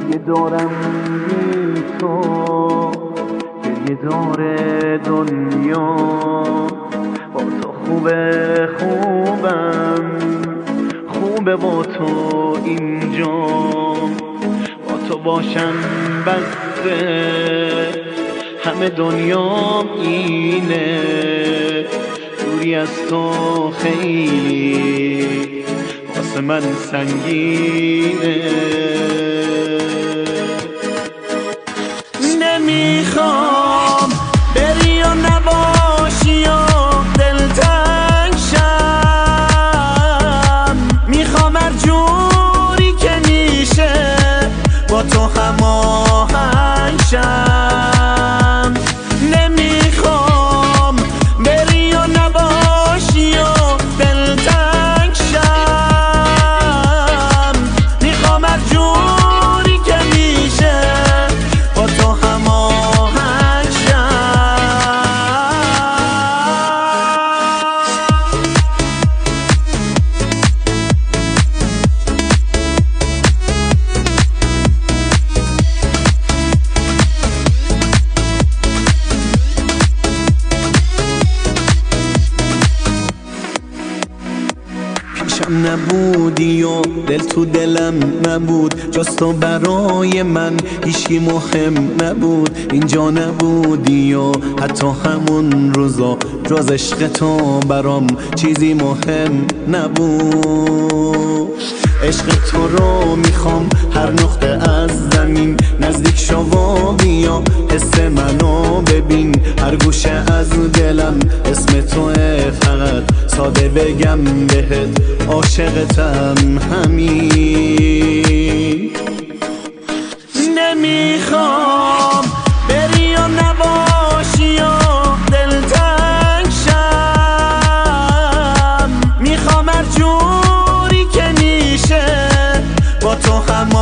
گریه دارم بی تو، گریه داره دنیا. با تو خوبه با تو اینجا. با تو باشم بسه همه دنیام اینه. دوری از تو خیلی واسه من سنگینه. نمیخوام بری یا نباشی یا دلتنگ شم. میخوام هر جوری که میشه با تو هماهنگ شم. نمیخوام بری یا نباشی یا دلتنگ شم. میخوام هر جوری که میشه با تو هماهنگ شم. پیشم نبودی و دل تو دلم نبود، جز تو برای من هیچی مهم نبود. اینجا نبودی و حتی همون روزا جز عشق تو برام چیزی مهم نبود. عشق تو رو میخوام هر نقطه از زمین، نزدیک شو و بیا حس منو ببین. هر گوشه از دلم اسم توه، فقط ساده بگم بهت عاشقتم همین. نمیخوام بری یا نباشی یا دلتنگ شم. میخوام هر جوری که میشه با تو هم